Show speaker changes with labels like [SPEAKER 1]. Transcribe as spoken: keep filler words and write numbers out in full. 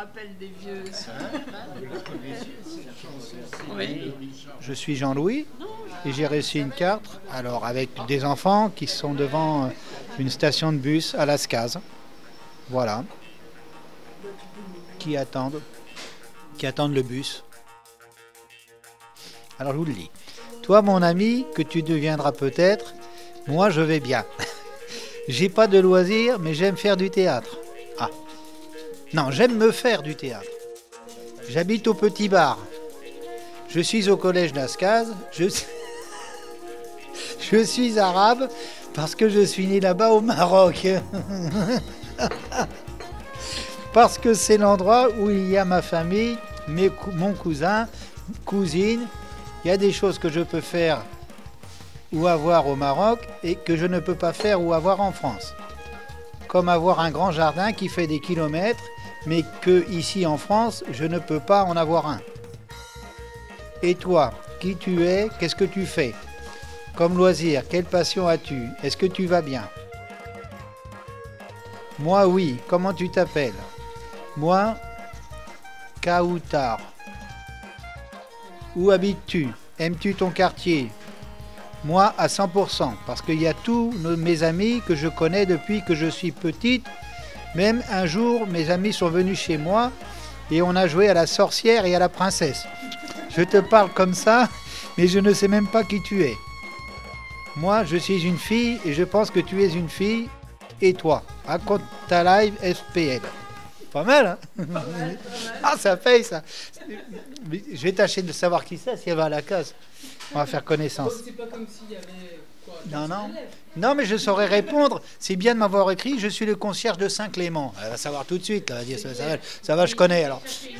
[SPEAKER 1] rappelle des vieux.
[SPEAKER 2] Oui. Je suis Jean-Louis et j'ai reçu une carte, alors avec des enfants qui sont devant une station de bus à Lascaz. Voilà. Qui attendent, qui attendent le bus. Alors je vous le dis. Toi, mon ami, que tu deviendras peut-être, moi je vais bien. J'ai pas de loisirs, mais j'aime faire du théâtre. Ah. Non, j'aime me faire du théâtre. J'habite au Petit Bar. Je suis au collège Lascaz. Je... je suis arabe parce que je suis né là-bas au Maroc. Parce que c'est l'endroit où il y a ma famille, mes, mon cousin, cousine. Il y a des choses que je peux faire ou avoir au Maroc et que je ne peux pas faire ou avoir en France. Comme avoir un grand jardin qui fait des kilomètres, mais que ici en France, je ne peux pas en avoir un. Et toi, qui tu es, qu'est-ce que tu fais? Comme loisir, quelle passion as-tu? Est-ce que tu vas bien? Moi, oui. Comment tu t'appelles? Moi, Kautar. Où habites-tu? Aimes-tu ton quartier? Moi, à cent pour cent, parce qu'il y a tous nos, mes amis que je connais depuis que je suis petite. Même un jour, mes amis sont venus chez moi et on a joué à la sorcière et à la princesse. Je te parle comme ça, mais je ne sais même pas qui tu es. Moi, je suis une fille et je pense que tu es une fille. Et toi, raconte ta live F P L. Pas mal, hein? Pas mal, pas mal. Ah, ça paye, ça. Je vais tâcher de savoir qui c'est, si elle va à la case. On va faire connaissance.
[SPEAKER 3] C'est pas comme s'il y avait... Quoi,
[SPEAKER 2] non, non. Non, mais je saurais répondre. C'est bien de m'avoir écrit. Je suis le concierge de Saint-Clément. Elle va savoir tout de suite. Elle va dire, ça, ça, va, ça va, je connais. Alors,